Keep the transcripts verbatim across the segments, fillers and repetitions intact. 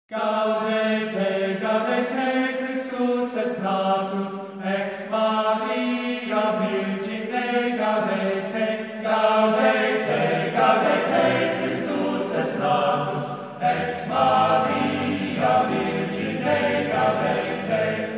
Gaudete, gaudete, Christus es natus, ex Maria Virgine, gaudete, gaudete, gaudete, Christus es natus, ex Maria Virgine, gaudete.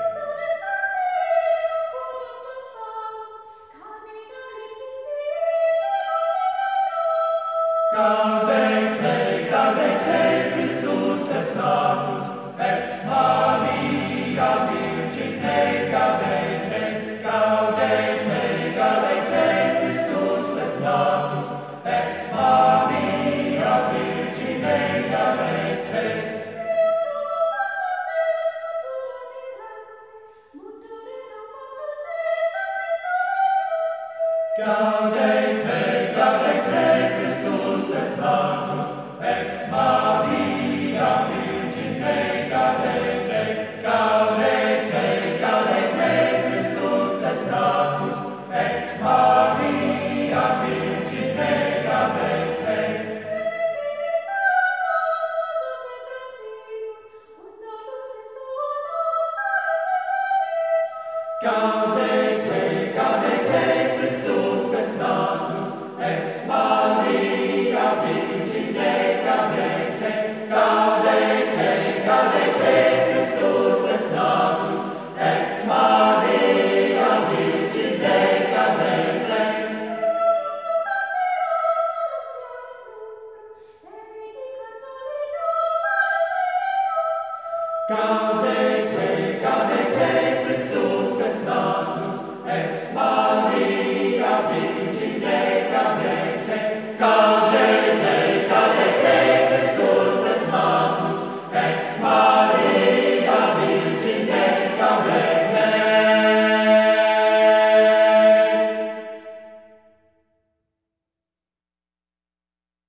Gaudete, gaudete, Christus es natus, ex Maria Virgine, gaudete, gaudete, gaudete, Christus es natus, ex Maria Virgine, gaudete. Gaudete, gaudete, Christus es natus, ex Maria Virgine, gaudete, gaudete, gaudete, Christus es natus, ex Maria Virgine, gaudete. Gaudete, gaudete, Christus es natus, ex Maria Virgine, gaudete, gaudete, gaudete, Christus es natus, ex Maria Virgine, gaudete. Gaudete, gaudete, Christus es natus, ex Maria